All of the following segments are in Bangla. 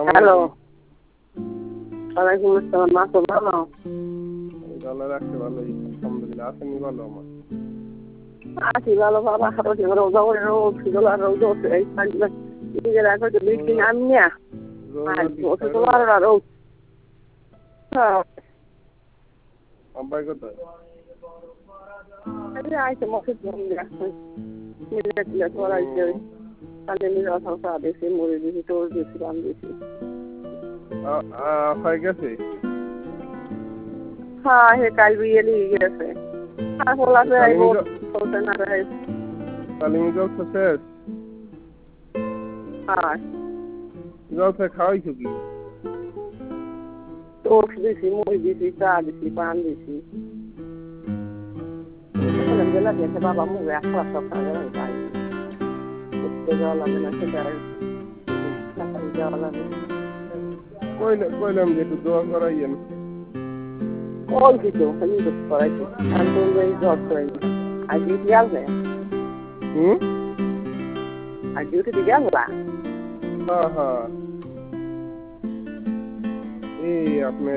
হ্যালো, ওয়ালাইকুম আসসালাম। মা তো ভালো? ভালো রাখতে ভালোই, আলহামদুলিল্লাহ। আপনি ভালো? আমার আছি ভালো বাবা। রোজা করে রোদ ছিল আর রোদ এই নিজের এখন বৃষ্টি নামি না আর ওষুধ আর রোদ। আব্বাই কোথায়? আইসে মসজিদ করাইছে কালে নিজের সংসার দিয়েছি, মুড়ি দিয়েছি, টোল দিয়েছি, রাম দিয়েছি। হয়ে গেছে? হ্যাঁ, হে কাল বিয়ে নিয়ে গেছে। আর হোলাতে আইব চলতে না রে। তালিমি জলসা শেষ? হ্যাঁ, জলসা খাওয়াইছো কি? টোল দিয়েছি, মুড়ি দিয়েছি, চা দিয়েছি, পান দিয়েছি। গেলা গেছে বাবা মুখে এক সপ্তাহ খাবে না তাই উঠতে যাওয়া লাগে না, সেটা যাওয়া লাগে। কইলাম যে একটু দোয়া করাইয়েন। কল দিত খালি করাইছি আন্দোলন জব করাই আর ডিউটি আসবে। আর ডিউটি দিকে আসবা? হ্যাঁ এই আপনার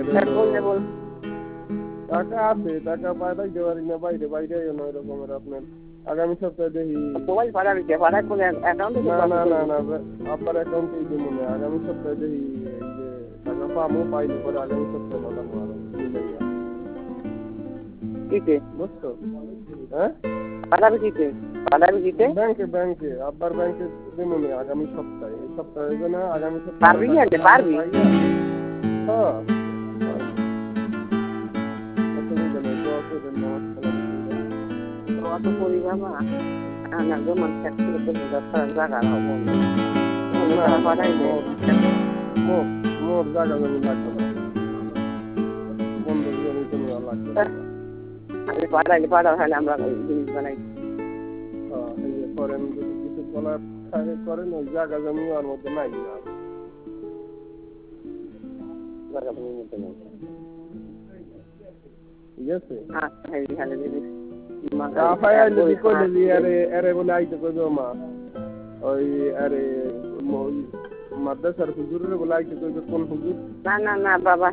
টাকা আছে, টাকা পাঠাইতে পারি না, বাইরে বাইরে ওই রকমের আপনার আগামী সপ্তাহে দেখি। মোবাইল পাঠাবি কে পাঠাই কোন অ্যাকাউন্টে? না আপনার অ্যাকাউন্টেই দিব না। আগামী সপ্তাহে দেখি এই যে টাকা পাবো, পাইলে পরে আগামী সপ্তাহে পাঠাবো। আরো কিতে বুঝছো? হ্যাঁ, পাঠাবি কিতে? পাঠাবি কিতে? ব্যাংকে আব্বার ব্যাংকে দেবো না আগামী সপ্তাহে। এই সপ্তাহে না, আগামী সপ্তাহে পারবি না? পারবি? হ্যাঁ। তো করি বাবা না গো, মানুষ জায়গা হবো মোর জায়গা জমি লাগবে না, বন্ধ জমি জমি লাগবে। আমি পাঠাইলে পাঠাও, তাহলে আমরা জিনিস বানাই। এই যে করেন, যদি কিছু বলার থাকে করেন। ওই জায়গা জমি ওর মধ্যে নাই না, জায়গা জমির মধ্যে নাই। ঠিক আছে? মাদ্রাসার হুজুরের বলে আইতে কইবে। কোন হুজুর? না বাবা,